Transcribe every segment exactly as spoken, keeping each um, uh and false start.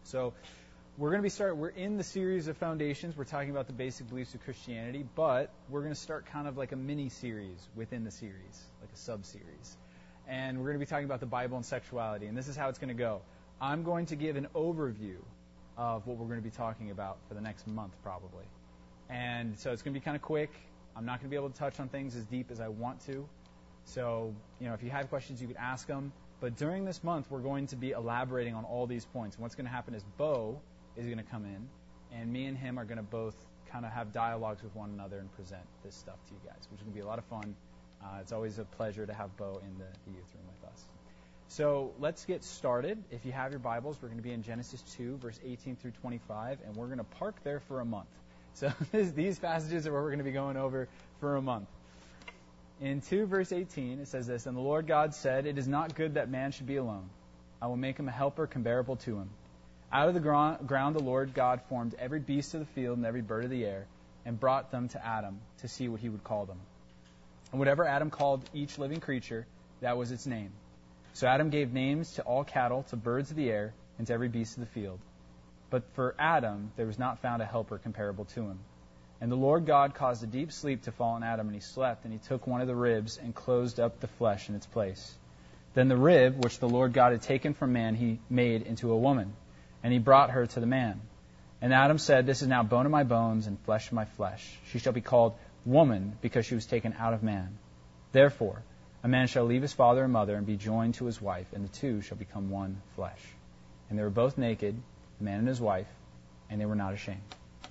So we're going to be start. We're in the series of foundations. We're talking about the basic beliefs of Christianity, but we're going to start kind of like a mini series within the series, like a sub series. And we're going to be talking about the Bible and sexuality. And this is how it's going to go. I'm going to give an overview of what we're going to be talking about for the next month, probably. And so it's going to be kind of quick. I'm not going to be able to touch on things as deep as I want to. So, you know, if you have questions, you could ask them. But during this month, we're going to be elaborating on all these points. And what's going to happen is Bo is going to come in, and me and him are going to both kind of have dialogues with one another and present this stuff to you guys, which is going to be a lot of fun. Uh, it's always a pleasure to have Bo in the, the youth room with us. So let's get started. If you have your Bibles, we're going to be in Genesis two, verse eighteen through twenty-five, and we're going to park there for a month. So these passages are what we're going to be going over for a month. In two, verse eighteen, it says this, "And the Lord God said, It is not good that man should be alone. I will make him a helper comparable to him. Out of the ground the Lord God formed every beast of the field and every bird of the air, and brought them to Adam to see what he would call them. And whatever Adam called each living creature, that was its name. So Adam gave names to all cattle, to birds of the air, and to every beast of the field. But for Adam there was not found a helper comparable to him. And the Lord God caused a deep sleep to fall on Adam, and he slept, and he took one of the ribs and closed up the flesh in its place. Then the rib, which the Lord God had taken from man, he made into a woman, and he brought her to the man. And Adam said, This is now bone of my bones and flesh of my flesh. She shall be called woman, because she was taken out of man. Therefore, a man shall leave his father and mother and be joined to his wife, and the two shall become one flesh. And they were both naked, the man and his wife, and they were not ashamed."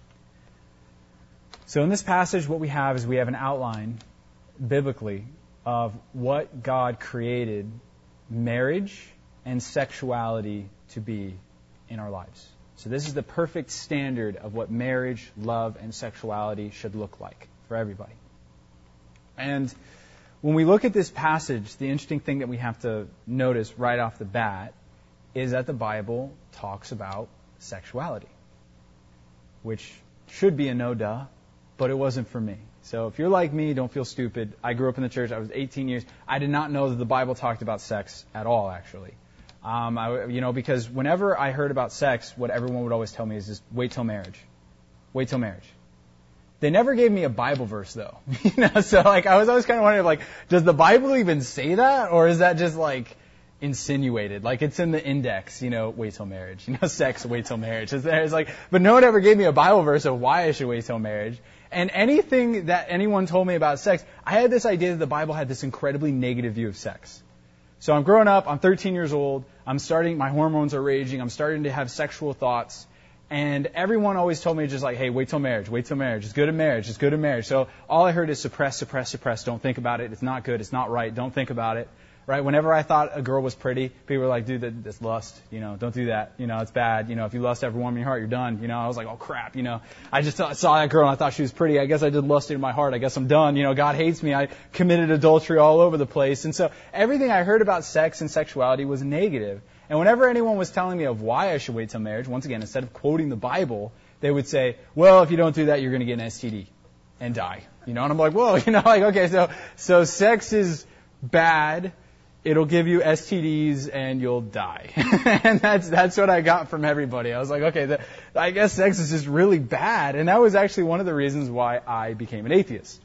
So in this passage, what we have is we have an outline, biblically, of what God created marriage and sexuality to be in our lives. So this is the perfect standard of what marriage, love, and sexuality should look like for everybody. And when we look at this passage, the interesting thing that we have to notice right off the bat is that the Bible talks about sexuality, which should be a no-duh, but it wasn't for me. So if you're like me, don't feel stupid. I grew up in the church. I was eighteen years. I did not know that the Bible talked about sex at all, actually. Um, I, you know, because whenever I heard about sex, what everyone would always tell me is just wait till marriage. Wait till marriage. They never gave me a Bible verse, though. you know, so like I was always kind of wondering, like, does the Bible even say that, or is that just like insinuated? Like it's in the index, you know, wait till marriage. You know, sex, wait till marriage. It's there. It's like, but no one ever gave me a Bible verse of why I should wait till marriage. And anything that anyone told me about sex, I had this idea that the Bible had this incredibly negative view of sex. So I'm growing up, I'm thirteen years old, I'm starting, my hormones are raging, I'm starting to have sexual thoughts, and everyone always told me just like, hey, wait till marriage, wait till marriage, it's good in marriage, it's good in marriage. So all I heard is suppress, suppress, suppress, don't think about it, it's not good, it's not right, don't think about it. Right? Whenever I thought a girl was pretty, people were like, dude, that's lust. You know, don't do that. You know, it's bad. You know, if you lust every woman in your heart, you're done. You know, I was like, oh crap. You know, I just saw that girl and I thought she was pretty. I guess I did lust in my heart. I guess I'm done. You know, God hates me. I committed adultery all over the place. And so everything I heard about sex and sexuality was negative. And whenever anyone was telling me of why I should wait till marriage, once again, instead of quoting the Bible, they would say, well, if you don't do that, you're going to get an S T D and die. You know, and I'm like, whoa, you know, like, okay, so, so sex is bad. It'll give you S T Ds and you'll die. And that's that's what I got from everybody. I was like, okay, the, I guess sex is just really bad. And that was actually one of the reasons why I became an atheist.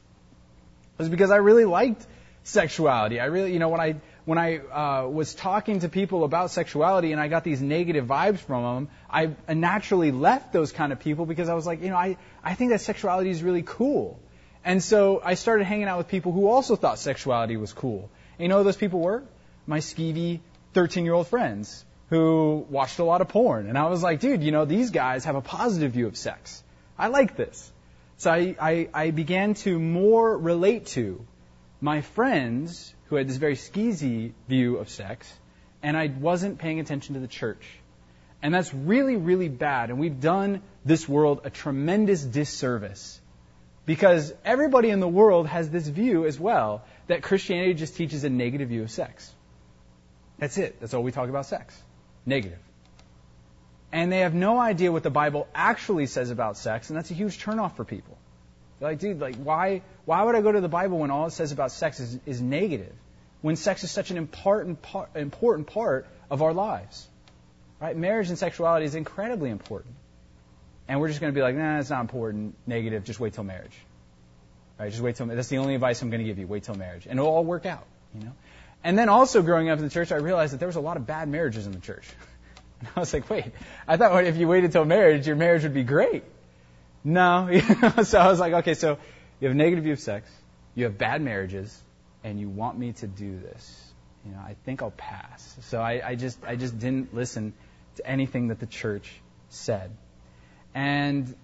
It was because I really liked sexuality. I really, you know, when I when I uh, was talking to people about sexuality and I got these negative vibes from them, I naturally left those kind of people because I was like, you know, I, I think that sexuality is really cool. And so I started hanging out with people who also thought sexuality was cool. And you know who those people were? My skeevy thirteen-year-old friends who watched a lot of porn. And I was like, dude, you know, these guys have a positive view of sex. I like this. So I, I, I began to more relate to my friends who had this very skeezy view of sex, and I wasn't paying attention to the church. And that's really, really bad. And we've done this world a tremendous disservice because everybody in the world has this view as well that Christianity just teaches a negative view of sex. That's it. That's all we talk about sex. Negative. And they have no idea what the Bible actually says about sex, and that's a huge turnoff for people. They're like, dude, like, why why would I go to the Bible when all it says about sex is, is negative, when sex is such an important part, important part of our lives? Right? Marriage and sexuality is incredibly important. And we're just going to be like, nah, it's not important, negative, just wait till marriage. Right? Just wait till, that's the only advice I'm going to give you, wait till marriage. And it'll all work out, you know? And then also growing up in the church, I realized that there was a lot of bad marriages in the church. And I was like, wait, I thought if you waited till marriage, your marriage would be great. No. You know? So I was like, okay, so you have a negative view of sex, you have bad marriages, and you want me to do this. You know, I think I'll pass. So I, I just I just didn't listen to anything that the church said. And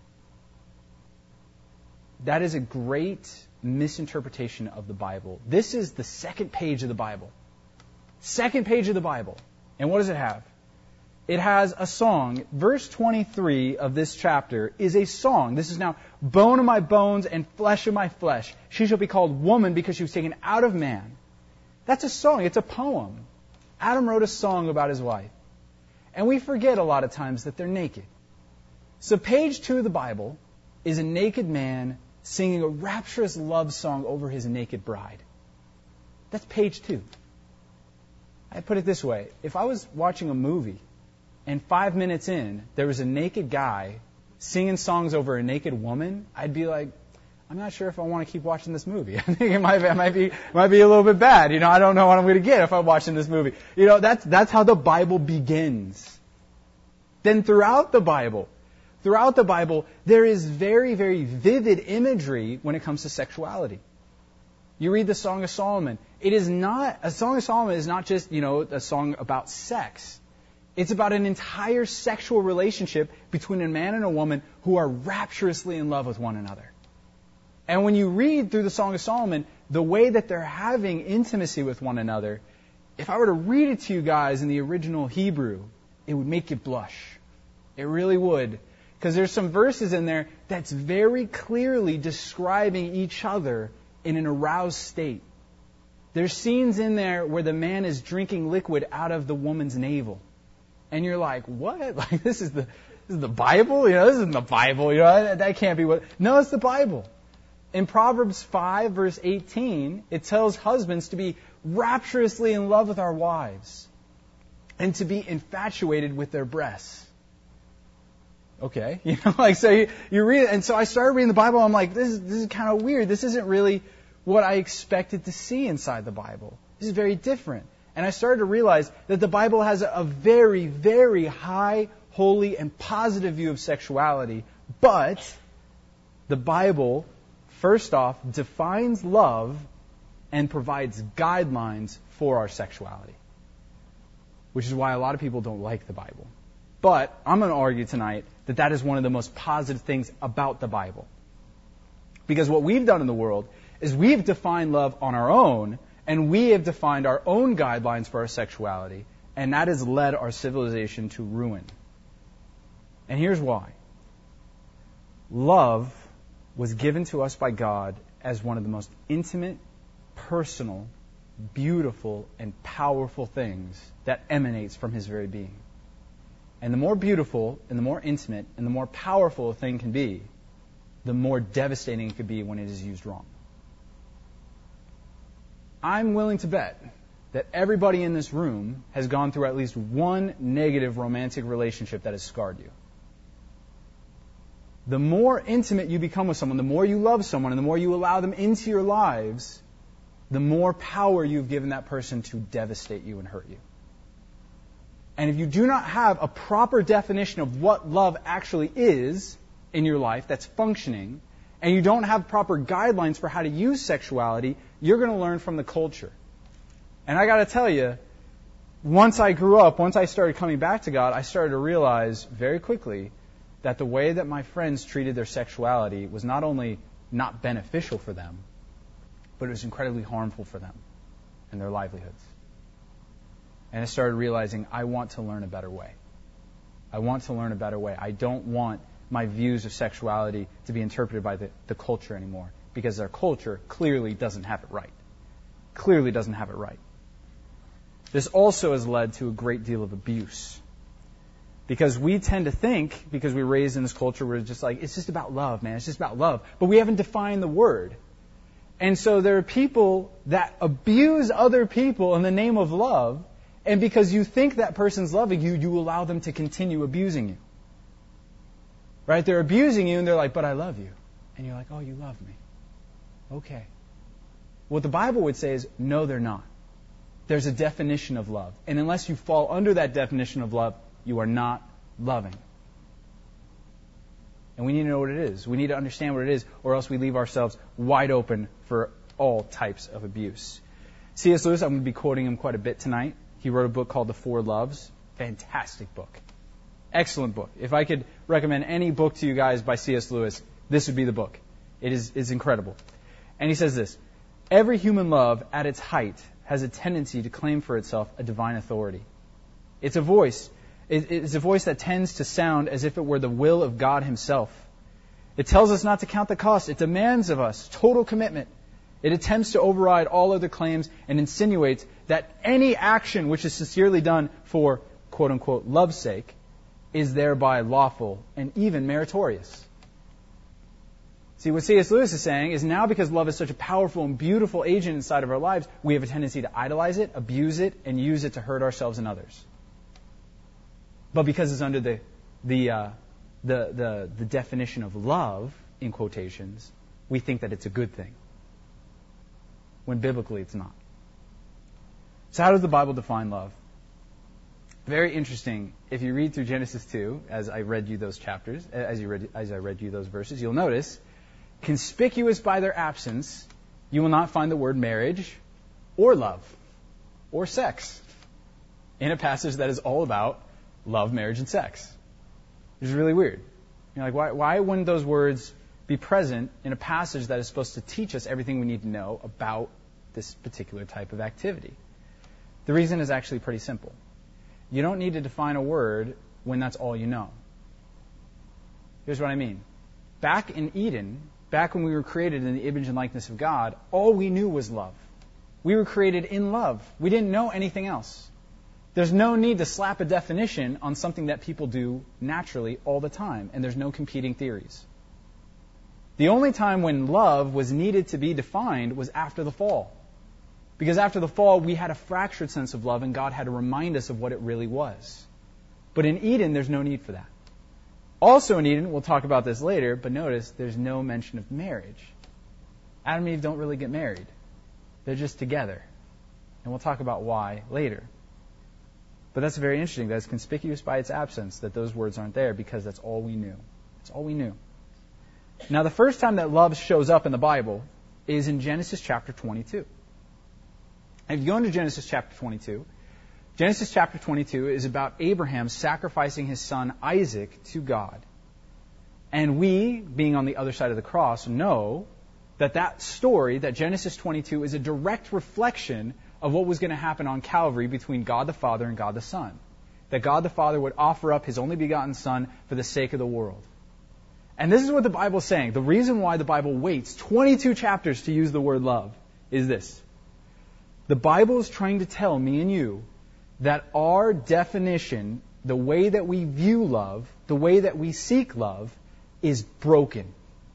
that is a great misinterpretation of the Bible. This is the second page of the Bible. Second page of the Bible. And what does it have? It has a song. Verse twenty-three of this chapter is a song. This is now bone of my bones and flesh of my flesh. She shall be called woman because she was taken out of man. That's a song. It's a poem. Adam wrote a song about his wife. And we forget a lot of times that they're naked. So page two of the Bible is a naked man singing a rapturous love song over his naked bride. That's page two. I put it this way. If I was watching a movie and five minutes in there was a naked guy singing songs over a naked woman, I'd be like, I'm not sure if I want to keep watching this movie. I think it might, it might be, it might be a little bit bad. You know, I don't know what I'm going to get if I'm watching this movie. You know, that's, that's how the Bible begins. Then throughout the Bible, throughout the Bible, there is very, very vivid imagery when it comes to sexuality. You read the Song of Solomon. It is not, a Song of Solomon is not just, you know, a song about sex. It's about an entire sexual relationship between a man and a woman who are rapturously in love with one another. And when you read through the Song of Solomon, the way that they're having intimacy with one another, if I were to read it to you guys in the original Hebrew, it would make you blush. It really would. Because there's some verses in there that's very clearly describing each other in an aroused state. There's scenes in there where the man is drinking liquid out of the woman's navel. And you're like, what? Like, this is the this is the Bible? You know, this isn't the Bible. You know, that, that can't be what... No, it's the Bible. In Proverbs five, verse eighteen, it tells husbands to be rapturously in love with our wives and to be infatuated with their breasts. Okay, you know, like, so you, you read it, and so I started reading the Bible, I'm like, this is, this is kind of weird. This isn't really what I expected to see inside the Bible. This is very different. And I started to realize that the Bible has a, a very, very high, holy, and positive view of sexuality, but the Bible, first off, defines love and provides guidelines for our sexuality, which is why a lot of people don't like the Bible. But I'm going to argue tonight that that is one of the most positive things about the Bible. Because what we've done in the world is we've defined love on our own, and we have defined our own guidelines for our sexuality, and that has led our civilization to ruin. And here's why. Love was given to us by God as one of the most intimate, personal, beautiful, and powerful things that emanates from His very being. And the more beautiful, and the more intimate, and the more powerful a thing can be, the more devastating it could be when it is used wrong. I'm willing to bet that everybody in this room has gone through at least one negative romantic relationship that has scarred you. The more intimate you become with someone, the more you love someone, and the more you allow them into your lives, the more power you've given that person to devastate you and hurt you. And if you do not have a proper definition of what love actually is in your life that's functioning, and you don't have proper guidelines for how to use sexuality, you're going to learn from the culture. And I got to tell you, once I grew up, once I started coming back to God, I started to realize very quickly that the way that my friends treated their sexuality was not only not beneficial for them, but it was incredibly harmful for them and their livelihoods. And I started realizing I want to learn a better way. I want to learn a better way. I don't want my views of sexuality to be interpreted by the, the culture anymore, because our culture clearly doesn't have it right. Clearly doesn't have it right. This also has led to a great deal of abuse. Because we tend to think, because we're raised in this culture, we're just like, it's just about love, man. It's just about love. But we haven't defined the word. And so there are people that abuse other people in the name of love, And because you think that person's loving you, you allow them to continue abusing you. Right? They're abusing you and they're like, but I love you. And you're like, oh, you love me. Okay. What the Bible would say is, no, they're not. There's a definition of love. And unless you fall under that definition of love, you are not loving. And we need to know what it is. We need to understand what it is, or else we leave ourselves wide open for all types of abuse. C S Lewis, I'm going to be quoting him quite a bit tonight. He wrote a book called The Four Loves. Fantastic book. Excellent book. If I could recommend any book to you guys by C S Lewis, this would be the book. It is is incredible. And he says this: every human love at its height has a tendency to claim for itself a divine authority. It's a voice. It's a voice that tends to sound as if it were the will of God Himself. It tells us not to count the cost. It demands of us total commitment. It attempts to override all other claims and insinuates that any action which is sincerely done for quote-unquote love's sake is thereby lawful and even meritorious. See, what C S Lewis is saying is now because love is such a powerful and beautiful agent inside of our lives, we have a tendency to idolize it, abuse it, and use it to hurt ourselves and others. But because it's under the the, uh, the the the definition of love, in quotations, we think that it's a good thing, when biblically it's not. So how does the Bible define love? Very interesting. If you read through Genesis two, as I read you those chapters, as you read as I read you those verses, you'll notice, conspicuous by their absence, you will not find the word marriage or love or sex in a passage that is all about love, marriage, and sex. Which is really weird. You're like, why, why wouldn't those words be present in a passage that is supposed to teach us everything we need to know about this particular type of activity? The reason is actually pretty simple. You don't need to define a word when that's all you know. Here's what I mean. Back in Eden, back when we were created in the image and likeness of God, all we knew was love. We were created in love. We didn't know anything else. There's no need to slap a definition on something that people do naturally all the time, and there's no competing theories. The only time when love was needed to be defined was after the fall. Because after the fall, we had a fractured sense of love, and God had to remind us of what it really was. But in Eden, there's no need for that. Also in Eden, we'll talk about this later, but notice there's no mention of marriage. Adam and Eve don't really get married. They're just together. And we'll talk about why later. But that's very interesting. That it's conspicuous by its absence that those words aren't there, because that's all we knew. That's all we knew. Now, the first time that love shows up in the Bible is in Genesis chapter twenty-two. If you go into Genesis chapter twenty-two, Genesis chapter twenty-two is about Abraham sacrificing his son Isaac to God. And we, being on the other side of the cross, know that that story, that Genesis twenty-two, is a direct reflection of what was going to happen on Calvary between God the Father and God the Son. That God the Father would offer up His only begotten Son for the sake of the world. And this is what the Bible is saying. The reason why the Bible waits twenty-two chapters to use the word love is this. The Bible is trying to tell me and you that our definition, the way that we view love, the way that we seek love, is broken.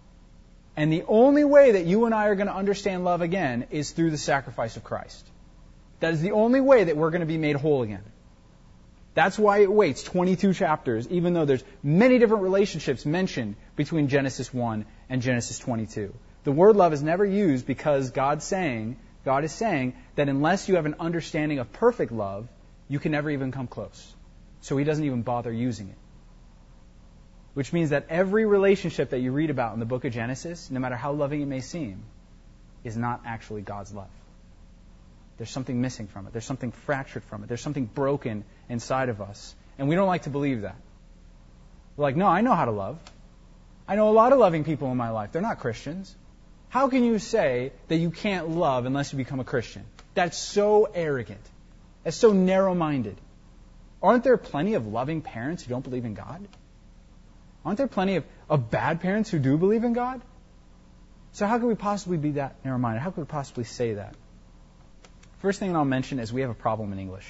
And the only way that you and I are going to understand love again is through the sacrifice of Christ. That is the only way that we're going to be made whole again. That's why it waits twenty-two chapters, even though there's many different relationships mentioned between Genesis one and Genesis twenty-two. The word love is never used because God's saying, God is saying that unless you have an understanding of perfect love, you can never even come close. So He doesn't even bother using it. Which means that every relationship that you read about in the book of Genesis, no matter how loving it may seem, is not actually God's love. There's something missing from it. There's something fractured from it. There's something broken inside of us. And we don't like to believe that. We're like, no, I know how to love. I know a lot of loving people in my life. They're not Christians. How can you say that you can't love unless you become a Christian? That's so arrogant. That's so narrow-minded. Aren't there plenty of loving parents who don't believe in God? Aren't there plenty of, of bad parents who do believe in God? So how could we possibly be that narrow-minded? How could we possibly say that? First thing I'll mention is we have a problem in English.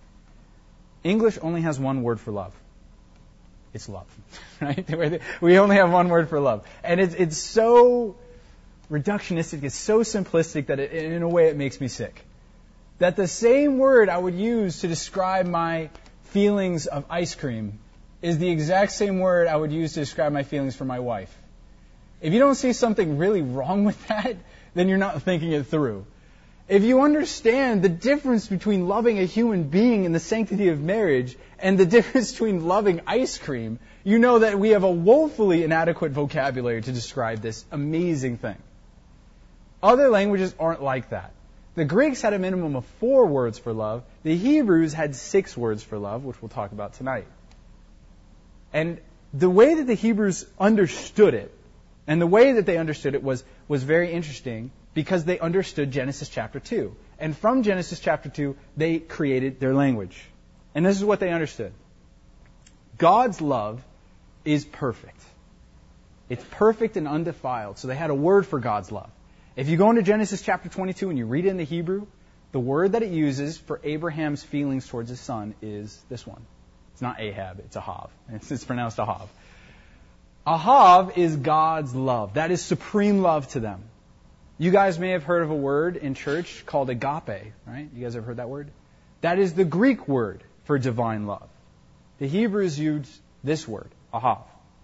English only has one word for love. It's love. Right? We only have one word for love. And it's, it's so reductionistic, it's so simplistic that it, in a way it makes me sick. that the same word I would use to describe my feelings of ice cream is the exact same word I would use to describe my feelings for my wife. If you don't see something really wrong with that, then you're not thinking it through. If you understand the difference between loving a human being in the sanctity of marriage and the difference between loving ice cream, you know that we have a woefully inadequate vocabulary to describe this amazing thing. Other languages aren't like that. The Greeks had a minimum of four words for love. The Hebrews had six words for love, which we'll talk about tonight. And the way that the Hebrews understood it, and the way that they understood it was, was very interesting because they understood Genesis chapter two. And from Genesis chapter two, they created their language. And this is what they understood. God's love is perfect. It's perfect and undefiled. So they had a word for God's love. If you go into Genesis chapter twenty-two and you read it in the Hebrew, the word that it uses for Abraham's feelings towards his son is this one. It's not Ahab, it's Ahav. It's, it's pronounced Ahav. Ahav is God's love. That is supreme love to them. You guys may have heard of a word in church called agape, right? You guys ever heard that word? That is the Greek word for divine love. The Hebrews used this word, Ahav.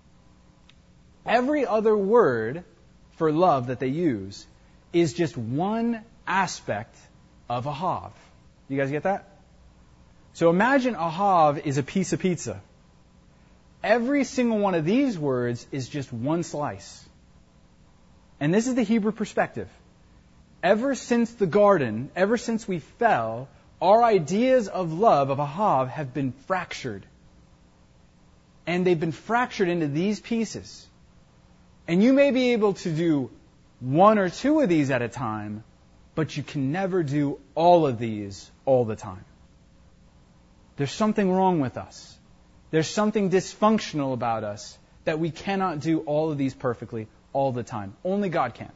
Every other word for love that they use is just one aspect of Ahav. You guys get that? So imagine Ahav is a piece of pizza. Every single one of these words is just one slice. And this is the Hebrew perspective. Ever since the garden, ever since we fell, our ideas of love, of Ahav, have been fractured. And they've been fractured into these pieces. And you may be able to do one or two of these at a time, but you can never do all of these all the time. There's something wrong with us. There's something dysfunctional about us that we cannot do all of these perfectly all the time. Only God can.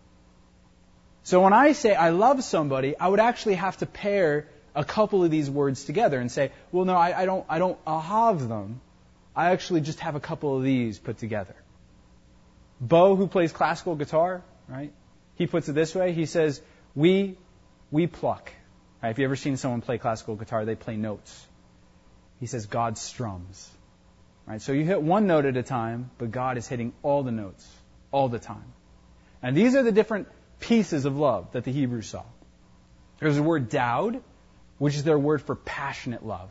So when I say I love somebody, I would actually have to pair a couple of these words together and say, well, no, I, I don't, I don't Ahav them. I actually just have a couple of these put together. Bo, who plays classical guitar, right? He puts it this way. He says, we, we pluck. Right? If you ever seen someone play classical guitar, they play notes. He says, God strums. Right? So you hit one note at a time, but God is hitting all the notes all the time. And these are the different pieces of love that the Hebrews saw. There's the word dowd, which is their word for passionate love.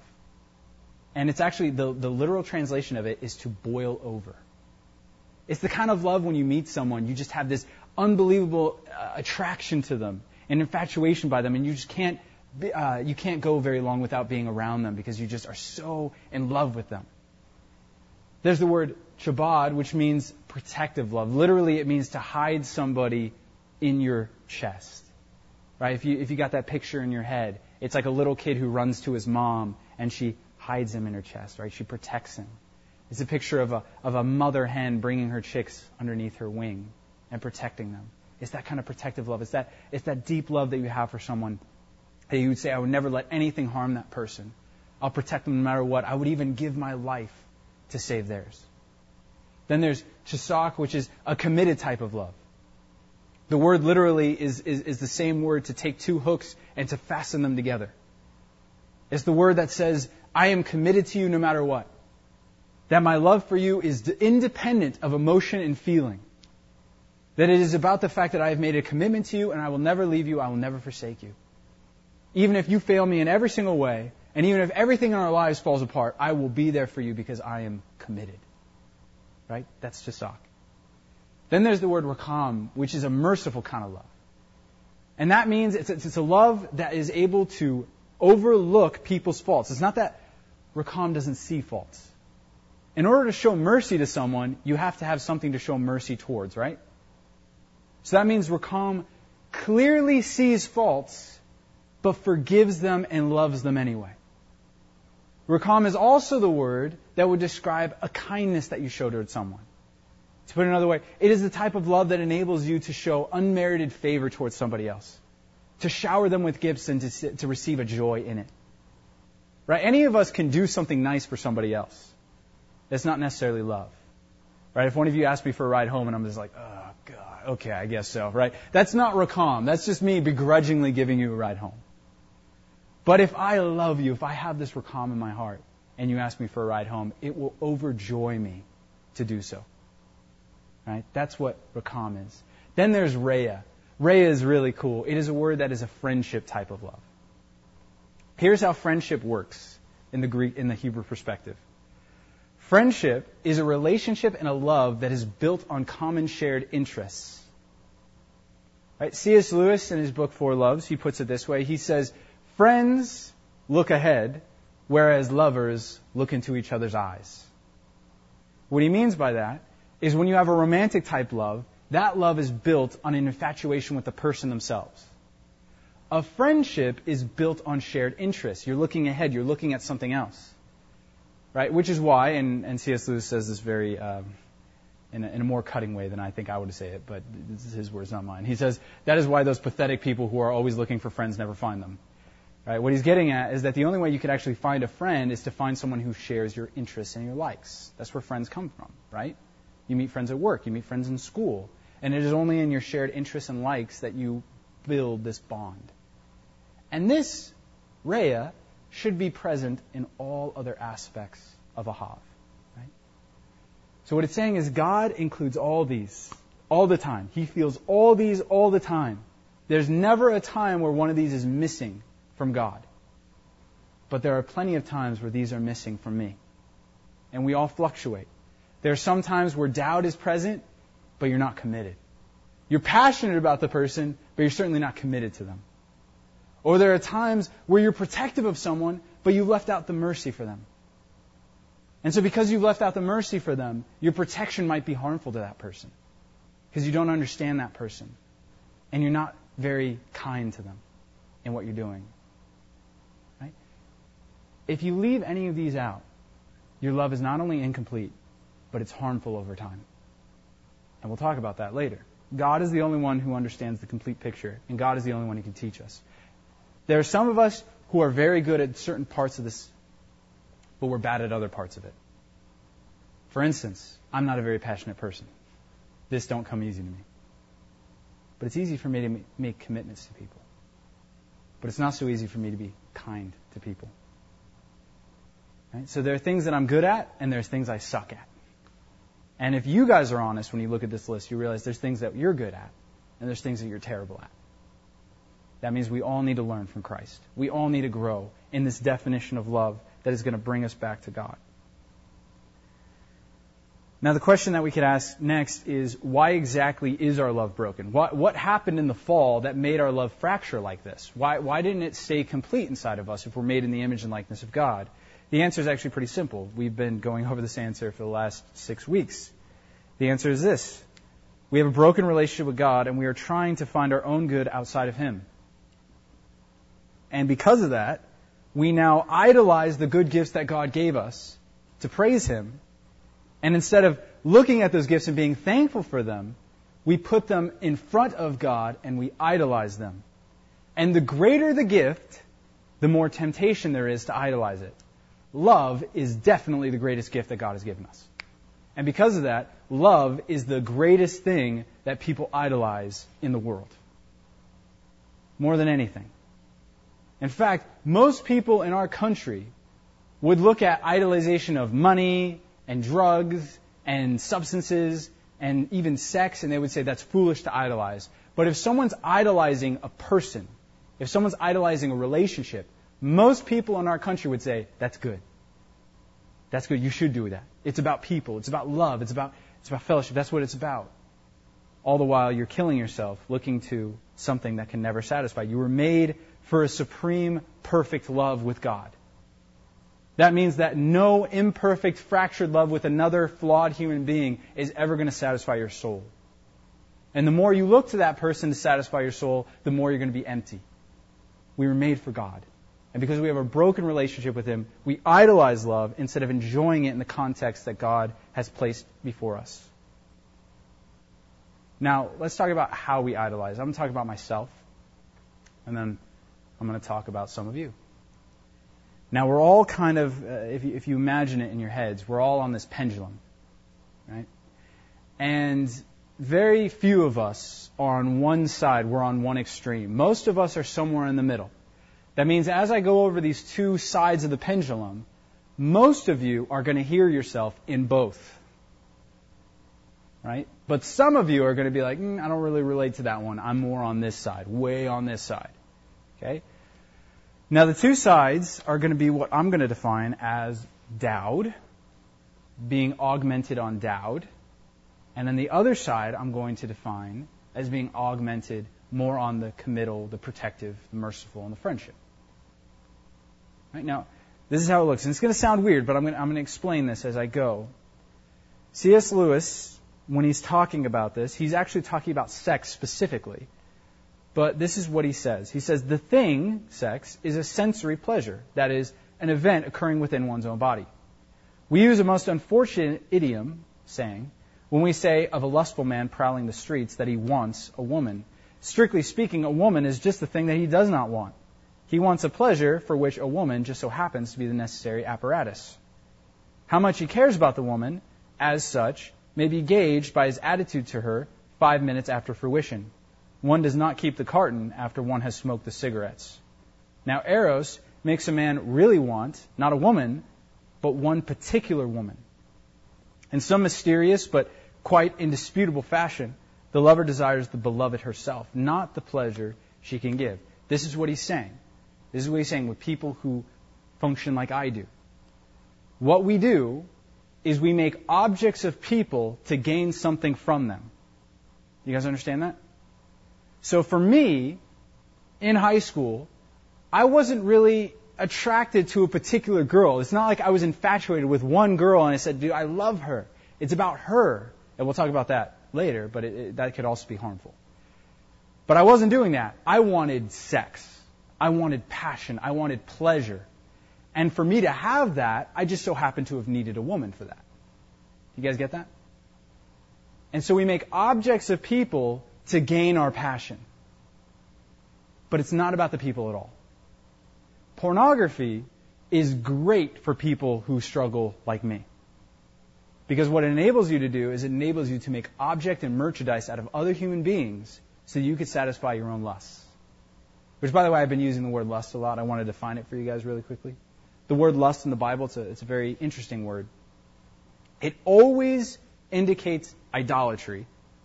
And it's actually, the, the literal translation of it is to boil over. It's the kind of love when you meet someone, you just have this unbelievable uh, attraction to them and infatuation by them, and you just can't uh, you can't go very long without being around them because you just are so in love with them. There's the word chabad, which means protective love. Literally, it means to hide somebody in your chest. Right? If you if you got that picture in your head, it's like a little kid who runs to his mom and she hides him in her chest. Right? She protects him. It's a picture of a of a mother hen bringing her chicks underneath her wing and protecting them. It's that kind of protective love. It's that it's that deep love that you have for someone that you would say, I would never let anything harm that person. I'll protect them no matter what. I would even give my life to save theirs. Then there's chasak, which is a committed type of love. The word literally is, is, is the same word to take two hooks and to fasten them together. It's the word that says, I am committed to you no matter what. That my love for you is independent of emotion and feeling. That it is about the fact that I have made a commitment to you and I will never leave you, I will never forsake you. Even if you fail me in every single way, and even if everything in our lives falls apart, I will be there for you because I am committed. Right? That's chasak. Then there's the word rakam, which is a merciful kind of love. And that means it's, it's a love that is able to overlook people's faults. It's not that rakam doesn't see faults. In order to show mercy to someone, you have to have something to show mercy towards, right? So that means rakam clearly sees faults, but forgives them and loves them anyway. Rakam is also the word that would describe a kindness that you show towards someone. To put it another way, it is the type of love that enables you to show unmerited favor towards somebody else. To shower them with gifts and to, to receive a joy in it. Right? Any of us can do something nice for somebody else. That's not necessarily love. Right? If one of you asked me for a ride home and I'm just like, oh, God, okay, I guess so. Right? That's not rakam. That's just me begrudgingly giving you a ride home. But if I love you, if I have this rakam in my heart, and you ask me for a ride home, it will overjoy me to do so. Right? That's what rakam is. Then there's raya. Raya is really cool. It is a word that is a friendship type of love. Here's how friendship works in the Greek, in the Hebrew perspective. Friendship is a relationship and a love that is built on common shared interests. Right? C S Lewis, in his book Four Loves, he puts it this way. He says, friends look ahead, whereas lovers look into each other's eyes. What he means by that is when you have a romantic type love, that love is built on an infatuation with the person themselves. A friendship is built on shared interests. You're looking ahead, you're looking at something else. Right? Which is why, and, and C S Lewis says this very, um, in, a, in a more cutting way than I think I would say it, but this is his words, not mine. He says, that is why those pathetic people who are always looking for friends never find them. Right? What he's getting at is that the only way you could actually find a friend is to find someone who shares your interests and your likes. That's where friends come from, right? You meet friends at work, you meet friends in school, and it is only in your shared interests and likes that you build this bond. And this, raya, should be present in all other aspects of a hav. Right? So what it's saying is God includes all these, all the time. He feels all these all the time. There's never a time where one of these is missing from God. But there are plenty of times where these are missing from me. And we all fluctuate. There are some times where doubt is present, but you're not committed. You're passionate about the person, but you're certainly not committed to them. Or there are times where you're protective of someone, but you've left out the mercy for them. And so because you've left out the mercy for them, your protection might be harmful to that person. Because you don't understand that person. And you're not very kind to them in what you're doing. Right? If you leave any of these out, your love is not only incomplete, but it's harmful over time. And we'll talk about that later. God is the only one who understands the complete picture, and God is the only one who can teach us. There are some of us who are very good at certain parts of this, but we're bad at other parts of it. For instance, I'm not a very passionate person. This don't come easy to me. But it's easy for me to make commitments to people. But it's not so easy for me to be kind to people. Right? So there are things that I'm good at, and there's things I suck at. And if you guys are honest when you look at this list, you realize there's things that you're good at, and there's things that you're terrible at. That means we all need to learn from Christ. We all need to grow in this definition of love that is going to bring us back to God. Now the question that we could ask next is, why exactly is our love broken? What, what happened in the fall that made our love fracture like this? Why, why didn't it stay complete inside of us if we're made in the image and likeness of God? The answer is actually pretty simple. We've been going over this answer for the last six weeks. The answer is this. We have a broken relationship with God, and we are trying to find our own good outside of Him. And because of that, we now idolize the good gifts that God gave us to praise Him. And instead of looking at those gifts and being thankful for them, we put them in front of God and we idolize them. And the greater the gift, the more temptation there is to idolize it. Love is definitely the greatest gift that God has given us. And because of that, love is the greatest thing that people idolize in the world. More than anything. In fact, most people in our country would look at idolization of money and drugs and substances and even sex, and they would say that's foolish to idolize. But if someone's idolizing a person, if someone's idolizing a relationship, most people in our country would say, that's good. That's good. You should do that. It's about people. It's about love. It's about, it's about fellowship. That's what it's about. All the while you're killing yourself looking to something that can never satisfy. You were made for a supreme, perfect love with God. That means that no imperfect, fractured love with another flawed human being is ever going to satisfy your soul. And the more you look to that person to satisfy your soul, the more you're going to be empty. We were made for God. And because we have a broken relationship with Him, we idolize love instead of enjoying it in the context that God has placed before us. Now, let's talk about how we idolize. I'm going to talk about myself, and then I'm going to talk about some of you. Now, we're all kind of, uh, if, you, if you imagine it in your heads, we're all on this pendulum, right? And very few of us are on one side, we're on one extreme. Most of us are somewhere in the middle. That means as I go over these two sides of the pendulum, most of you are going to hear yourself in both. Right? But some of you are going to be like, mm, I don't really relate to that one. I'm more on this side, way on this side. Okay? Now the two sides are going to be what I'm going to define as Dowd, being augmented on Dowd. And then the other side I'm going to define as being augmented more on the committal, the protective, the merciful, and the friendship. Right? Now, this is how it looks. And it's going to sound weird, but I'm going to, I'm going to explain this as I go. C S Lewis, when he's talking about this, he's actually talking about sex specifically. But this is what he says. He says, the thing, sex, is a sensory pleasure. That is, an event occurring within one's own body. We use a most unfortunate idiom, saying, when we say of a lustful man prowling the streets that he wants a woman. Strictly speaking, a woman is just the thing that he does not want. He wants a pleasure for which a woman just so happens to be the necessary apparatus. How much he cares about the woman, as such, may be gauged by his attitude to her five minutes after fruition. One does not keep the carton after one has smoked the cigarettes. Now, eros makes a man really want, not a woman, but one particular woman. In some mysterious but quite indisputable fashion, the lover desires the beloved herself, not the pleasure she can give. This is what he's saying. This is what he's saying with people who function like I do. What we do is we make objects of people to gain something from them. You guys understand that? So for me, in high school, I wasn't really attracted to a particular girl. It's not like I was infatuated with one girl and I said, dude, I love her. It's about her. And we'll talk about that later, but it, it, that could also be harmful. But I wasn't doing that. I wanted sex. I wanted passion. I wanted pleasure. And for me to have that, I just so happened to have needed a woman for that. You guys get that? And so we make objects of people to gain our passion. But it's not about the people at all. Pornography is great for people who struggle like me. Because what it enables you to do is it enables you to make object and merchandise out of other human beings so you could satisfy your own lusts. Which, by the way, I've been using the word lust a lot. I want to define it for you guys really quickly. The word lust in the Bible, it's a, it's a very interesting word. It always indicates idolatry,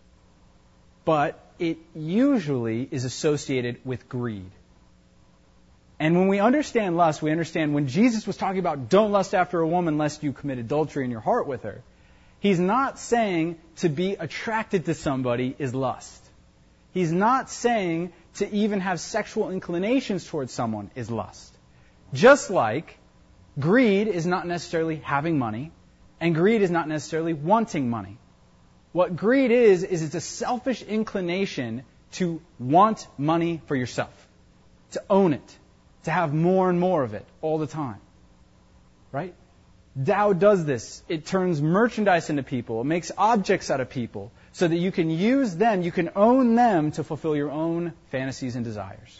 but it usually is associated with greed. And when we understand lust, we understand when Jesus was talking about don't lust after a woman lest you commit adultery in your heart with her, he's not saying to be attracted to somebody is lust. He's not saying to even have sexual inclinations towards someone is lust. Just like greed is not necessarily having money, and greed is not necessarily wanting money. What greed is, is it's a selfish inclination to want money for yourself, to own it, to have more and more of it all the time. Right? Tao does this. It turns merchandise into people. It makes objects out of people so that you can use them, you can own them to fulfill your own fantasies and desires.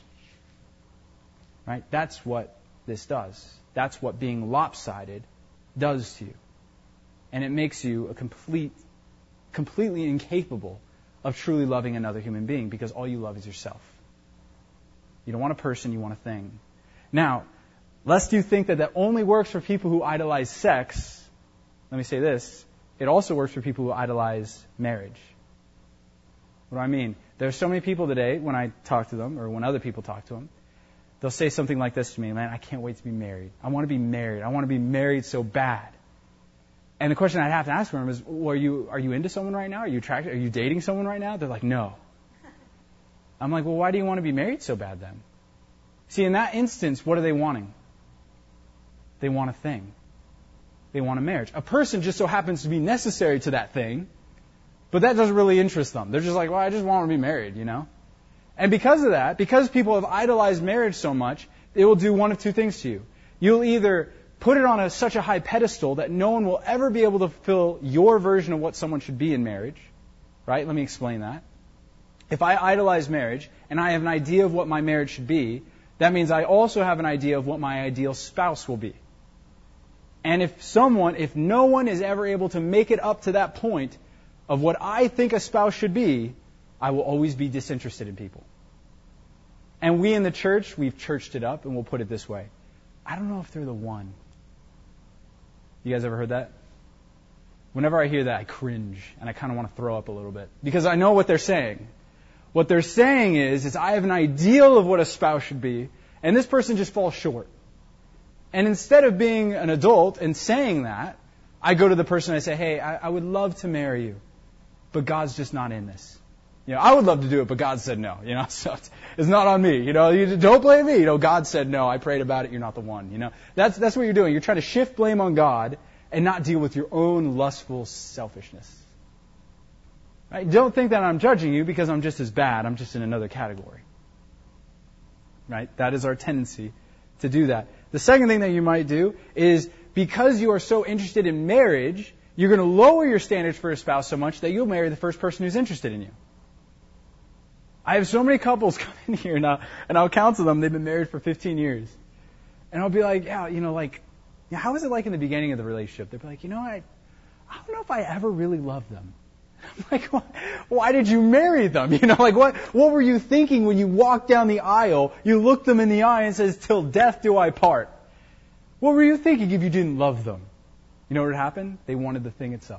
Right? That's what this does. That's what being lopsided does to you. And it makes you a complete, completely incapable of truly loving another human being because all you love is yourself. You don't want a person, you want a thing. Now, lest you think that that only works for people who idolize sex, let me say this, it also works for people who idolize marriage. What do I mean? There are so many people today, when I talk to them, or when other people talk to them, they'll say something like this to me, man, I can't wait to be married. I want to be married. I want to be married so bad. And the question I'd have to ask them is, well, are you are you into someone right now? Are you attracted? Are you dating someone right now? They're like, no. I'm like, well, why do you want to be married so bad then? See, in that instance, what are they wanting? They want a thing. They want a marriage. A person just so happens to be necessary to that thing, but that doesn't really interest them. They're just like, well, I just want to be married, you know? And because of that, because people have idolized marriage so much, it will do one of two things to you. You'll either put it on a, such a high pedestal that no one will ever be able to fulfill your version of what someone should be in marriage. Right? Let me explain that. If I idolize marriage and I have an idea of what my marriage should be, that means I also have an idea of what my ideal spouse will be. And if someone, if no one is ever able to make it up to that point of what I think a spouse should be, I will always be disinterested in people. And we in the church, we've churched it up, and we'll put it this way. I don't know if they're the one. You guys ever heard that? Whenever I hear that, I cringe, and I kind of want to throw up a little bit. Because I know what they're saying. What they're saying is, is I have an ideal of what a spouse should be, and this person just falls short. And instead of being an adult and saying that, I go to the person and I say, hey, I, I would love to marry you, but God's just not in this. You know, I would love to do it, but God said no. You know, so it's, it's not on me. You know, you don't blame me. You know, God said no. I prayed about it. You're not the one. You know, that's that's what you're doing. You're trying to shift blame on God and not deal with your own lustful selfishness. Right? Don't think that I'm judging you because I'm just as bad. I'm just in another category. Right? That is our tendency to do that. The second thing that you might do is because you are so interested in marriage, you're going to lower your standards for a spouse so much that you'll marry the first person who's interested in you. I have so many couples come in here now, and I'll counsel them. They've been married for fifteen years. And I'll be like, yeah, you know, like, yeah, how was it like in the beginning of the relationship? They'll be like, you know, I, I don't know if I ever really loved them. I'm like, why, why did you marry them? You know, like, what, what were you thinking when you walked down the aisle, you looked them in the eye and says, till death do I part? What were you thinking if you didn't love them? You know what happened? They wanted the thing itself.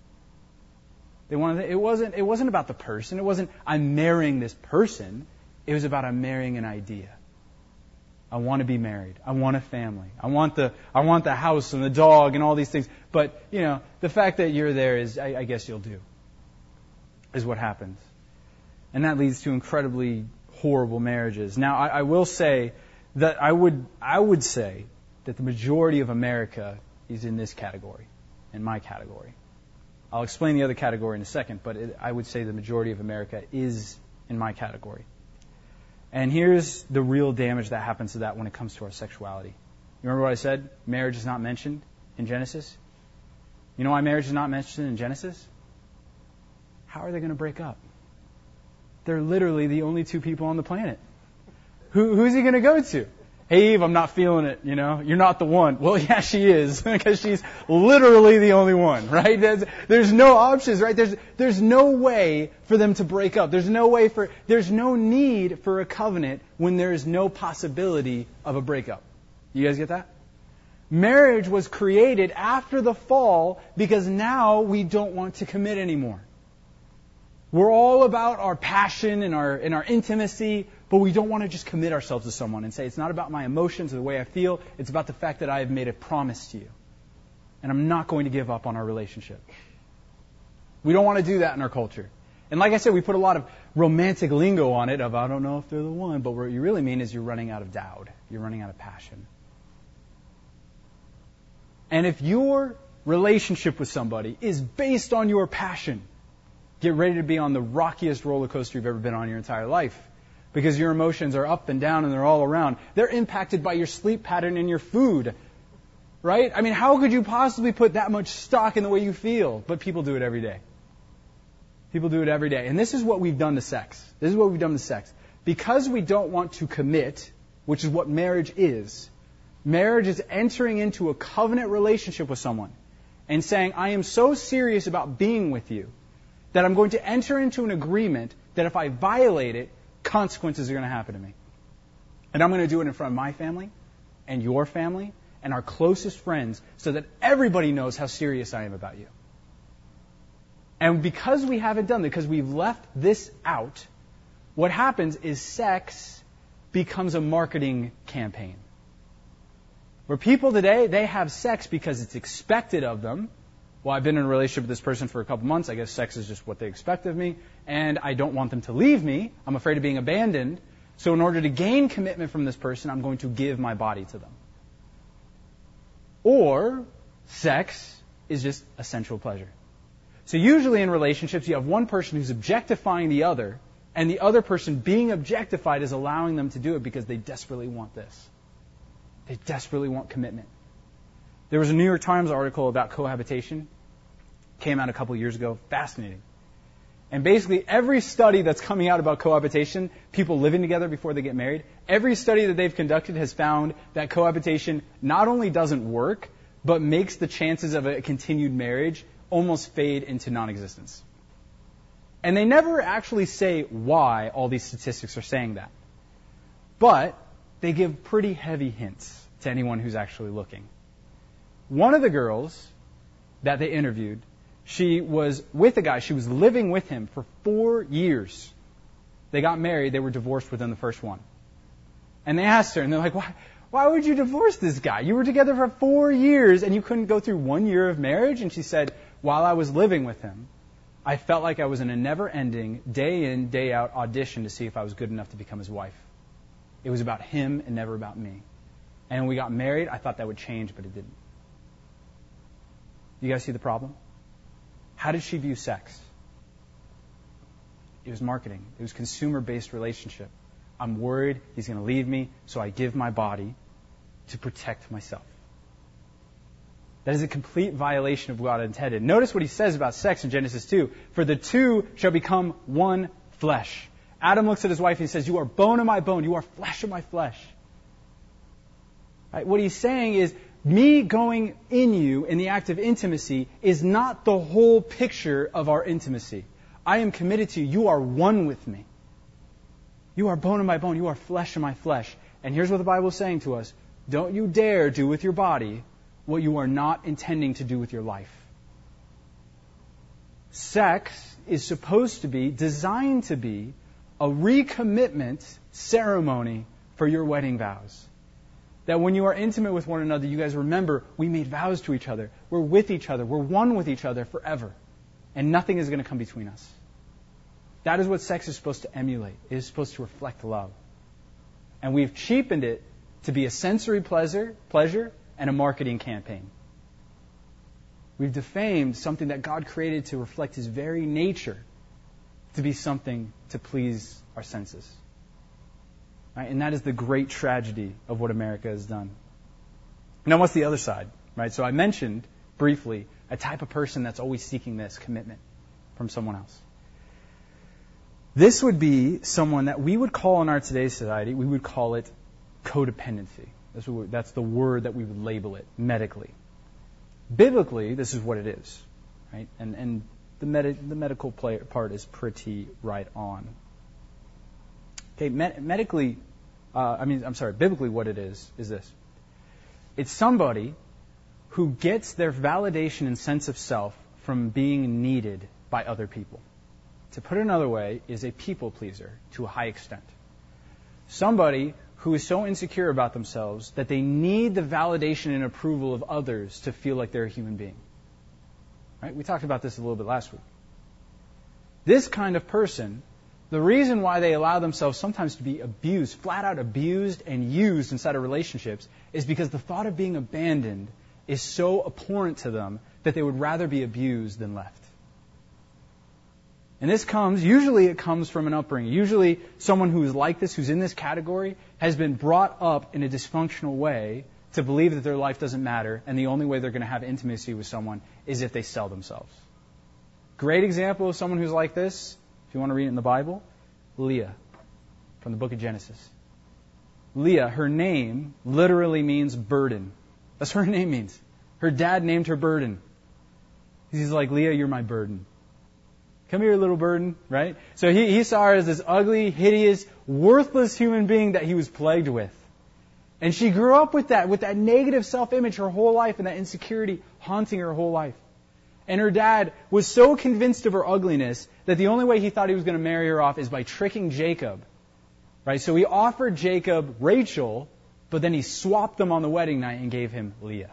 They wanted, it wasn't, it wasn't about the person. It wasn't, I'm marrying this person. It was about, I'm marrying an idea. I want to be married. I want a family. I want the, I want the house and the dog and all these things. But, you know, the fact that you're there is, I, I guess you'll do, is what happens. And that leads to incredibly horrible marriages. Now, I, I will say that I would, I would say that the majority of America is in this category, in my category. I'll explain the other category in a second, but it, I would say the majority of America is in my category. And here's the real damage that happens to that when it comes to our sexuality. You remember what I said? Marriage is not mentioned in Genesis. You know why marriage is not mentioned in Genesis? How are they going to break up? They're literally the only two people on the planet. Who, who's he going to go to? Hey, Eve, I'm not feeling it, you know. You're not the one. Well, yeah, she is, because she's literally the only one, right? There's, there's no options, right? There's, there's no way for them to break up. There's no way for, there's no need for a covenant when there is no possibility of a breakup. You guys get that? Marriage was created after the fall because now we don't want to commit anymore. We're all about our passion and our, and our intimacy, but we don't want to just commit ourselves to someone and say, it's not about my emotions or the way I feel. It's about the fact that I have made a promise to you. And I'm not going to give up on our relationship. We don't want to do that in our culture. And like I said, we put a lot of romantic lingo on it of, I don't know if they're the one. But what you really mean is you're running out of doubt. You're running out of passion. And if your relationship with somebody is based on your passion, get ready to be on the rockiest roller coaster you've ever been on your entire life. Because your emotions are up and down and they're all around. They're impacted by your sleep pattern and your food. Right? I mean, how could you possibly put that much stock in the way you feel? But people do it every day. People do it every day. And this is what we've done to sex. This is what we've done to sex. Because we don't want to commit, which is what marriage is. Marriage is entering into a covenant relationship with someone and saying, I am so serious about being with you that I'm going to enter into an agreement that if I violate it, consequences are going to happen to me. And I'm going to do it in front of my family and your family and our closest friends so that everybody knows how serious I am about you. And because we haven't done that, because we've left this out, what happens is sex becomes a marketing campaign. Where people today, they have sex because it's expected of them. Well, I've been in a relationship with this person for a couple months. I guess sex is just what they expect of me. And I don't want them to leave me. I'm afraid of being abandoned. So in order to gain commitment from this person, I'm going to give my body to them. Or sex is just a sensual pleasure. So usually in relationships, you have one person who's objectifying the other, and the other person being objectified is allowing them to do it because they desperately want this. They desperately want commitment. There was a New York Times article about cohabitation. Came out a couple years ago. Fascinating. And basically every study that's coming out about cohabitation, people living together before they get married, every study that they've conducted has found that cohabitation not only doesn't work, but makes the chances of a continued marriage almost fade into non-existence. And they never actually say why all these statistics are saying that. But they give pretty heavy hints to anyone who's actually looking. One of the girls that they interviewed, she was with a guy. She was living with him for four years. They got married. They were divorced within the first one. And they asked her, and they're like, why, why would you divorce this guy? You were together for four years, and you couldn't go through one year of marriage? And she said, while I was living with him, I felt like I was in a never-ending, day-in, day-out audition to see if I was good enough to become his wife. It was about him and never about me. And when we got married, I thought that would change, but it didn't. You guys see the problem? How did she view sex? It was marketing. It was consumer-based relationship. I'm worried he's going to leave me, so I give my body to protect myself. That is a complete violation of what God intended. Notice what he says about sex in Genesis two. For the two shall become one flesh. Adam looks at his wife and he says, you are bone of my bone. You are flesh of my flesh. Right? What he's saying is, me going in you in the act of intimacy is not the whole picture of our intimacy. I am committed to you. You are one with me. You are bone of my bone. You are flesh of my flesh. And here's what the Bible is saying to us. Don't you dare do with your body what you are not intending to do with your life. Sex is supposed to be, designed to be, a recommitment ceremony for your wedding vows. That when you are intimate with one another, you guys remember, we made vows to each other. We're with each other. We're one with each other forever. And nothing is going to come between us. That is what sex is supposed to emulate. It is supposed to reflect love. And we've cheapened it to be a sensory pleasure, pleasure and a marketing campaign. We've defamed something that God created to reflect His very nature to be something to please our senses. Right? And that is the great tragedy of what America has done. Now, what's the other side? Right? So I mentioned briefly a type of person that's always seeking this commitment from someone else. This would be someone that we would call in our today's society, we would call it codependency. That's, what we, that's the word that we would label it medically. Biblically, this is what it is. Right? And, and the, med- the medical play, part is pretty right on. Okay, med- medically, uh, I mean, I'm sorry, biblically what it is, is this. It's somebody who gets their validation and sense of self from being needed by other people. To put it another way, is a people pleaser to a high extent. Somebody who is so insecure about themselves that they need the validation and approval of others to feel like they're a human being. Right? We talked about this a little bit last week. This kind of person, the reason why they allow themselves sometimes to be abused, flat out abused and used inside of relationships, is because the thought of being abandoned is so abhorrent to them that they would rather be abused than left. And this comes, usually it comes from an upbringing. Usually someone who is like this, who's in this category, has been brought up in a dysfunctional way to believe that their life doesn't matter, and the only way they're going to have intimacy with someone is if they sell themselves. Great example of someone who's like this, if you want to read it in the Bible, Leah, from the book of Genesis. Leah, her name literally means burden. That's what her name means. Her dad named her burden. He's like, Leah, you're my burden. Come here, little burden, right? So he, he saw her as this ugly, hideous, worthless human being that he was plagued with. And she grew up with that, with that negative self-image her whole life and that insecurity haunting her whole life. And her dad was so convinced of her ugliness that the only way he thought he was going to marry her off is by tricking Jacob. Right? So he offered Jacob Rachel, but then he swapped them on the wedding night and gave him Leah.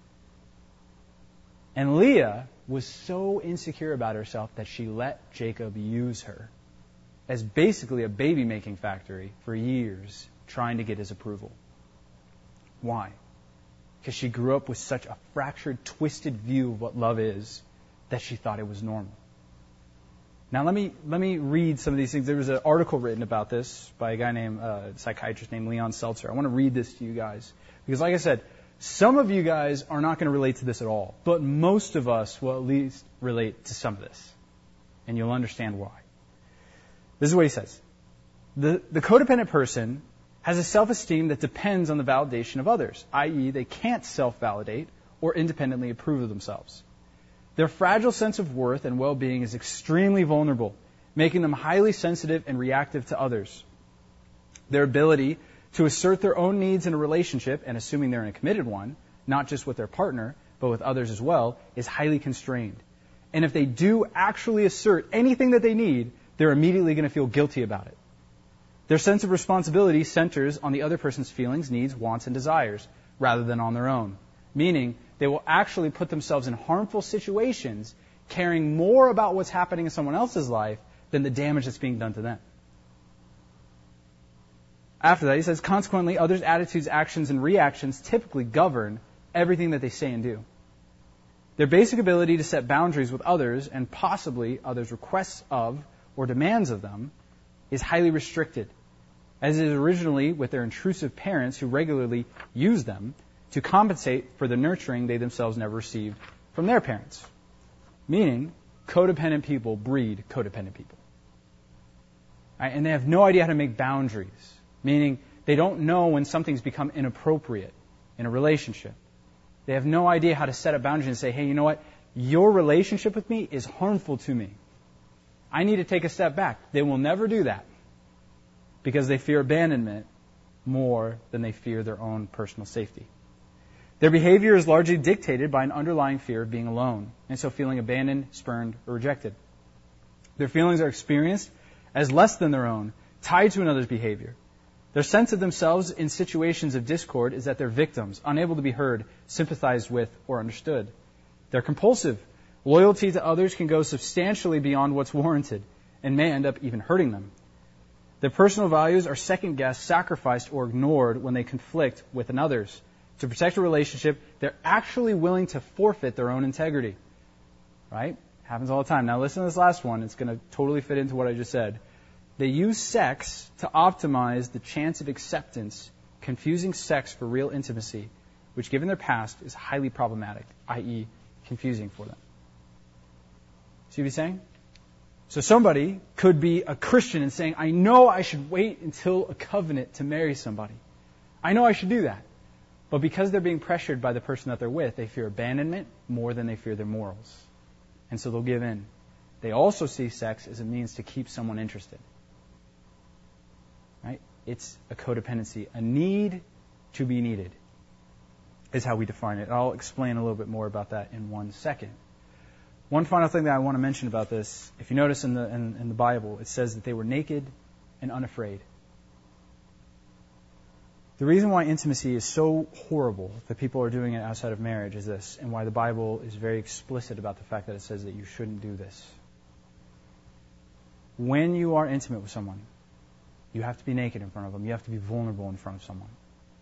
And Leah was so insecure about herself that she let Jacob use her as basically a baby-making factory for years, trying to get his approval. Why? Because she grew up with such a fractured, twisted view of what love is that she thought it was normal. Now let me let me read some of these things. There was an article written about this by a guy named, uh, a psychiatrist named Leon Seltzer. I want to read this to you guys. Because like I said, some of you guys are not going to relate to this at all. But most of us will at least relate to some of this. And you'll understand why. This is what he says. The, the codependent person has a self-esteem that depends on the validation of others, that is they can't self-validate or independently approve of themselves. Their fragile sense of worth and well-being is extremely vulnerable, making them highly sensitive and reactive to others. Their ability To assert their own needs in a relationship, and assuming they're in a committed one, not just with their partner, but with others as well, is highly constrained. And if they do actually assert anything that they need, they're immediately going to feel guilty about it. Their sense of responsibility centers on the other person's feelings, needs, wants, and desires, rather than on their own. Meaning, they will actually put themselves in harmful situations, caring more about what's happening in someone else's life than the damage that's being done to them. After that, he says, consequently, others' attitudes, actions, and reactions typically govern everything that they say and do. Their basic ability to set boundaries with others, and possibly others' requests of or demands of them, is highly restricted, as it is originally with their intrusive parents who regularly use them to compensate for the nurturing they themselves never received from their parents. Meaning, codependent people breed codependent people. Right? And they have no idea how to make boundaries. Meaning, they don't know when something's become inappropriate in a relationship. They have no idea how to set a boundary and say, hey, you know what? Your relationship with me is harmful to me. I need to take a step back. They will never do that because they fear abandonment more than they fear their own personal safety. Their behavior is largely dictated by an underlying fear of being alone, and so feeling abandoned, spurned, or rejected. Their feelings are experienced as less than their own, tied to another's behavior. Their sense of themselves in situations of discord is that they're victims, unable to be heard, sympathized with, or understood. They're compulsive. Loyalty to others can go substantially beyond what's warranted and may end up even hurting them. Their personal values are second-guessed, sacrificed, or ignored when they conflict with another's. To protect a relationship, they're actually willing to forfeit their own integrity. Right? Happens all the time. Now listen to this last one. It's going to totally fit into what I just said. They use sex to optimize the chance of acceptance, confusing sex for real intimacy, which given their past is highly problematic, that is confusing for them. See what he's saying? So somebody could be a Christian and saying, I know I should wait until a covenant to marry somebody. I know I should do that. But because they're being pressured by the person that they're with, they fear abandonment more than they fear their morals. And so they'll give in. They also see sex as a means to keep someone interested. Right? It's a codependency. A need to be needed is how we define it. I'll explain a little bit more about that in one second. One final thing that I want to mention about this, if you notice in the in, in the Bible, it says that they were naked and unafraid. The reason why intimacy is so horrible that people are doing it outside of marriage is this, and why the Bible is very explicit about the fact that it says that you shouldn't do this. When you are intimate with someone, you have to be naked in front of them. You have to be vulnerable in front of someone.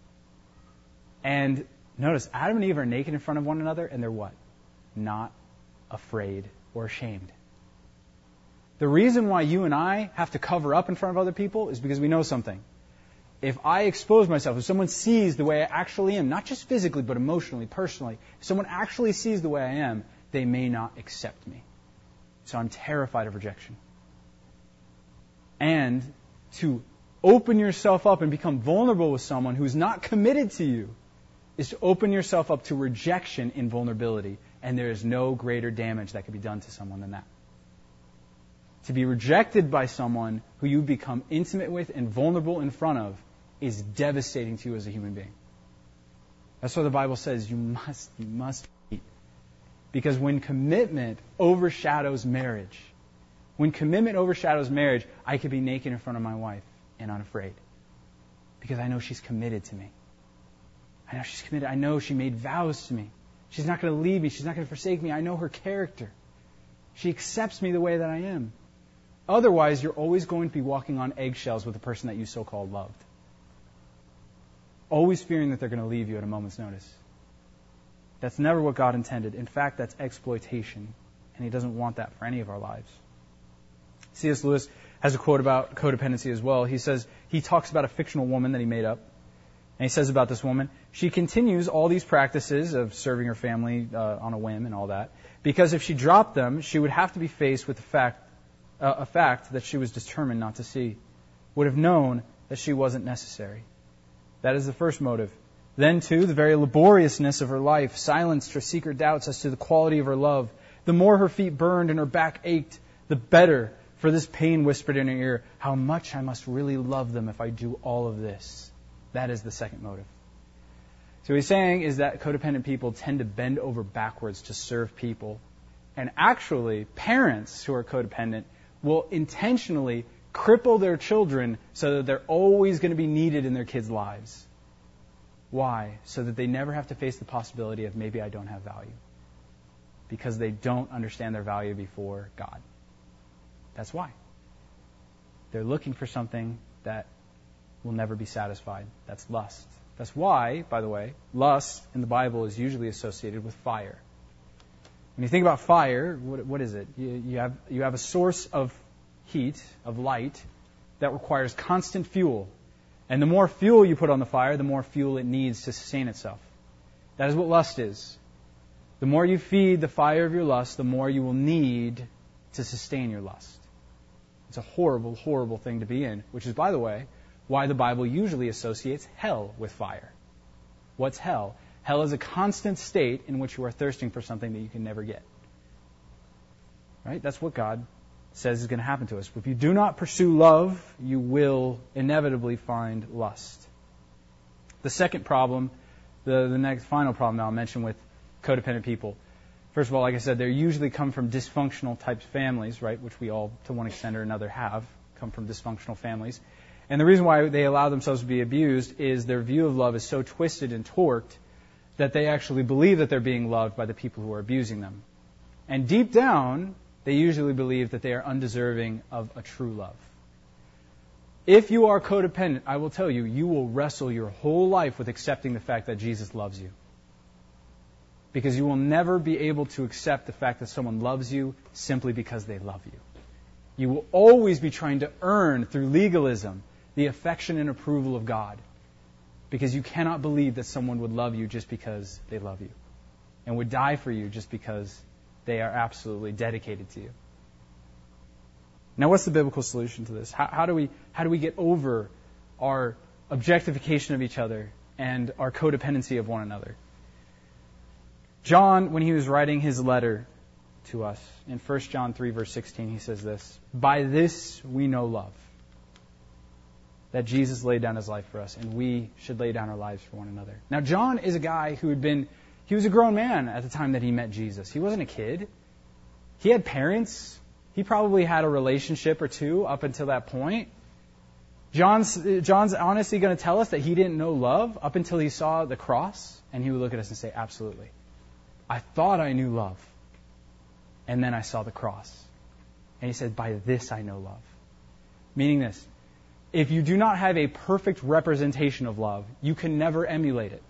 And notice, Adam and Eve are naked in front of one another, and they're what? Not afraid or ashamed. The reason why you and I have to cover up in front of other people is because we know something. If I expose myself, if someone sees the way I actually am, not just physically, but emotionally, personally, if someone actually sees the way I am, they may not accept me. So I'm terrified of rejection. And to open yourself up and become vulnerable with someone who's not committed to you is to open yourself up to rejection in vulnerability. And there is no greater damage that could be done to someone than that. To be rejected by someone who you become intimate with and vulnerable in front of is devastating to you as a human being. That's why the Bible says you must, you must eat. Because when commitment overshadows marriage, when commitment overshadows marriage, I could be naked in front of my wife and unafraid. Because I know she's committed to me. I know she's committed. I know she made vows to me. She's not going to leave me. She's not going to forsake me. I know her character. She accepts me the way that I am. Otherwise, you're always going to be walking on eggshells with the person that you so-called loved. Always fearing that they're going to leave you at a moment's notice. That's never what God intended. In fact, that's exploitation. And He doesn't want that for any of our lives. C S Lewis has a quote about codependency as well. He says, he talks about a fictional woman that he made up. And he says about this woman, she continues all these practices of serving her family uh, on a whim and all that, because if she dropped them, she would have to be faced with the fact, uh, a fact that she was determined not to see, would have known that she wasn't necessary. That is the first motive. Then, too, the very laboriousness of her life silenced her secret doubts as to the quality of her love. The more her feet burned and her back ached, the better, for this pain whispered in her ear, how much I must really love them if I do all of this. That is the second motive. So what he's saying is that codependent people tend to bend over backwards to serve people. And actually, parents who are codependent will intentionally cripple their children so that they're always going to be needed in their kids' lives. Why? So that they never have to face the possibility of maybe I don't have value. Because they don't understand their value before God. That's why. They're looking for something that will never be satisfied. That's lust. That's why, by the way, lust in the Bible is usually associated with fire. When you think about fire, what, what is it? You, you have you have a source of heat, of light, that requires constant fuel. And the more fuel you put on the fire, the more fuel it needs to sustain itself. That is what lust is. The more you feed the fire of your lust, the more you will need to sustain your lust. It's a horrible, horrible thing to be in, which is, by the way, why the Bible usually associates hell with fire. What's hell? Hell is a constant state in which you are thirsting for something that you can never get. Right? That's what God says is going to happen to us. If you do not pursue love, you will inevitably find lust. The second problem, the, the next final problem that I'll mention with codependent people. First of all, like I said, they usually come from dysfunctional type families, right? Which we all, to one extent or another, have come from dysfunctional families. And the reason why they allow themselves to be abused is their view of love is so twisted and torqued that they actually believe that they're being loved by the people who are abusing them. And deep down, they usually believe that they are undeserving of a true love. If you are codependent, I will tell you, you will wrestle your whole life with accepting the fact that Jesus loves you. Because you will never be able to accept the fact that someone loves you simply because they love you. You will always be trying to earn through legalism the affection and approval of God. Because you cannot believe that someone would love you just because they love you. And would die for you just because they are absolutely dedicated to you. Now, what's the biblical solution to this? How, how do we how do we get over our objectification of each other and our codependency of one another? John, when he was writing his letter to us, in First John three, verse sixteen, he says this, "By this we know love, that Jesus laid down his life for us, and we should lay down our lives for one another." Now, John is a guy who had been, he was a grown man at the time that he met Jesus. He wasn't a kid. He had parents. He probably had a relationship or two up until that point. John's, John's honestly going to tell us that he didn't know love up until he saw the cross, and he would look at us and say, absolutely. I thought I knew love, and then I saw the cross. And he said, by this I know love. Meaning this, if you do not have a perfect representation of love, you can never emulate it.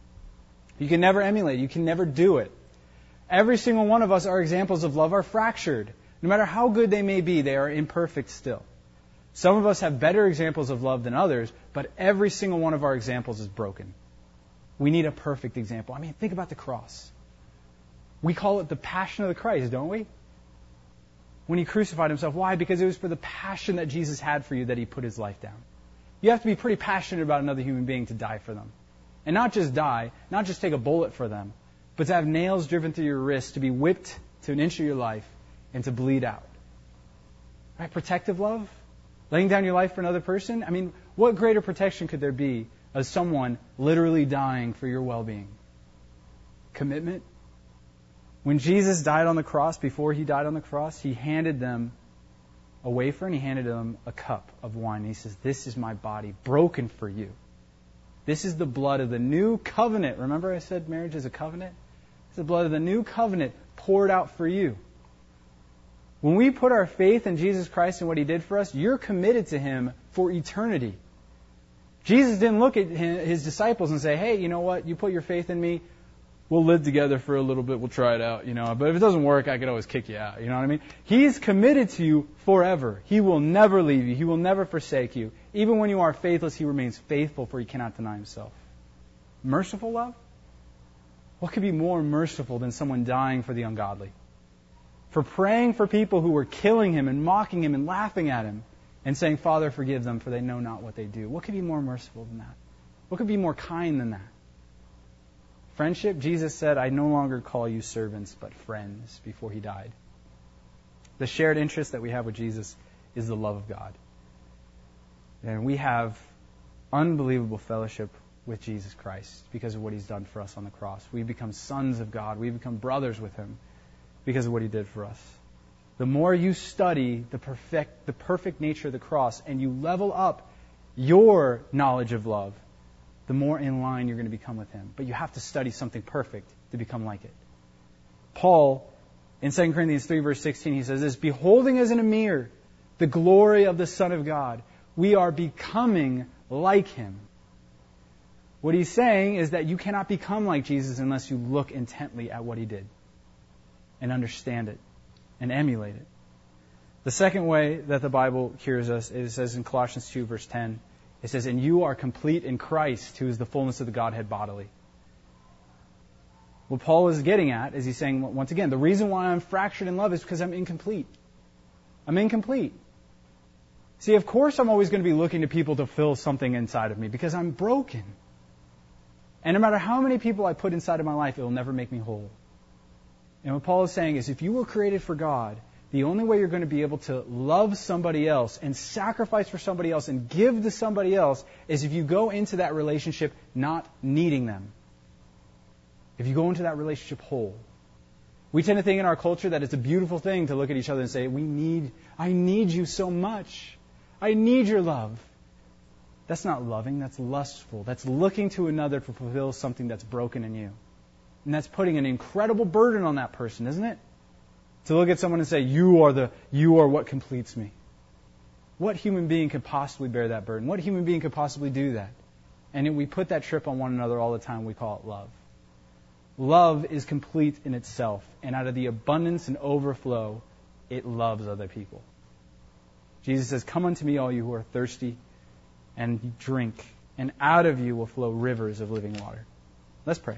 You can never emulate it. You can never do it. Every single one of us, our examples of love are fractured. No matter how good they may be, they are imperfect still. Some of us have better examples of love than others, but every single one of our examples is broken. We need a perfect example. I mean, think about the cross. We call it the passion of the Christ, don't we? When he crucified himself. Why? Because it was for the passion that Jesus had for you that he put his life down. You have to be pretty passionate about another human being to die for them. And not just die, not just take a bullet for them, but to have nails driven through your wrist, to be whipped to an inch of your life, and to bleed out. Right? Protective love? Laying down your life for another person? I mean, what greater protection could there be of someone literally dying for your well-being? Commitment? When Jesus died on the cross, before he died on the cross, he handed them a wafer and he handed them a cup of wine. And he says, this is my body broken for you. This is the blood of the new covenant. Remember I said marriage is a covenant? It's the blood of the new covenant poured out for you. When we put our faith in Jesus Christ and what he did for us, you're committed to him for eternity. Jesus didn't look at his disciples and say, hey, you know what? You put your faith in me. We'll live together for a little bit. We'll try it out, you know. But if it doesn't work, I could always kick you out. You know what I mean? He's committed to you forever. He will never leave you. He will never forsake you. Even when you are faithless, he remains faithful, for he cannot deny himself. Merciful love? What could be more merciful than someone dying for the ungodly? For praying for people who were killing him and mocking him and laughing at him and saying, Father, forgive them, for they know not what they do. What could be more merciful than that? What could be more kind than that? Friendship, Jesus said, I no longer call you servants, but friends, before he died. The shared interest that we have with Jesus is the love of God. And we have unbelievable fellowship with Jesus Christ because of what He's done for us on the cross. We become sons of God. We become brothers with Him because of what He did for us. The more you study the perfect, the perfect nature of the cross and you level up your knowledge of love, the more in line you're going to become with Him. But you have to study something perfect to become like it. Paul, in Second Corinthians three, verse sixteen, he says this, beholding as in a mirror the glory of the Son of God, we are becoming like Him. What he's saying is that you cannot become like Jesus unless you look intently at what He did and understand it and emulate it. The second way that the Bible cures us, it says in Colossians two, verse ten, it says, and you are complete in Christ, who is the fullness of the Godhead bodily. What Paul is getting at is he's saying, once again, the reason why I'm fractured in love is because I'm incomplete. I'm incomplete. See, of course I'm always going to be looking to people to fill something inside of me because I'm broken. And no matter how many people I put inside of my life, it will never make me whole. And what Paul is saying is if you were created for God, the only way you're going to be able to love somebody else and sacrifice for somebody else and give to somebody else is if you go into that relationship not needing them. If you go into that relationship whole. We tend to think in our culture that it's a beautiful thing to look at each other and say, we need, I need you so much. I need your love. That's not loving, that's lustful. That's looking to another to fulfill something that's broken in you. And that's putting an incredible burden on that person, isn't it? To look at someone and say, you are the, you are what completes me. What human being could possibly bear that burden? What human being could possibly do that? And we put that trip on one another all the time. We call it love. Love is complete in itself. And out of the abundance and overflow, it loves other people. Jesus says, come unto me, all you who are thirsty, and drink. And out of you will flow rivers of living water. Let's pray.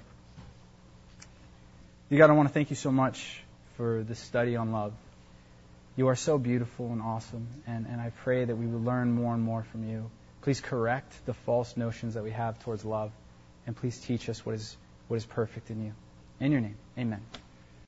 Dear God, I want to thank you so much for this study on love. You are so beautiful and awesome, and, and I pray that we will learn more and more from you. Please correct the false notions that we have towards love, and please teach us what is what is perfect in you. In your name, amen.